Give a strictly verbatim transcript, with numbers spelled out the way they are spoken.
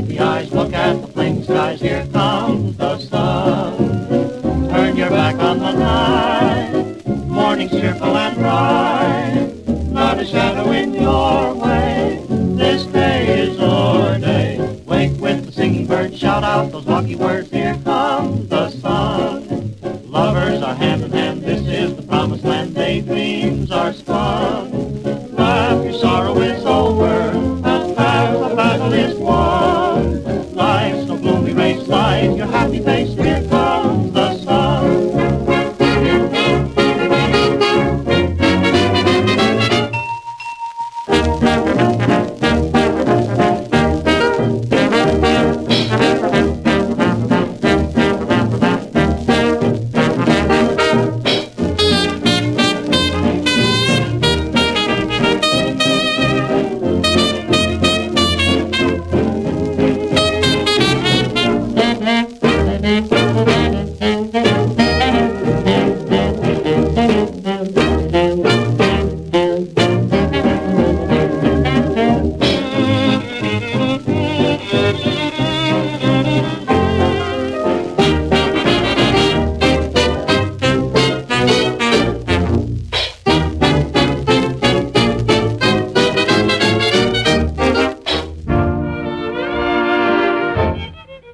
sleepy eyes, look at the flaming skies, here comes the sun. Turn your back on the night, morning's cheerful and bright, not a shadow in your way, this day is our day. Wake with the singing birds, shout out those lucky words,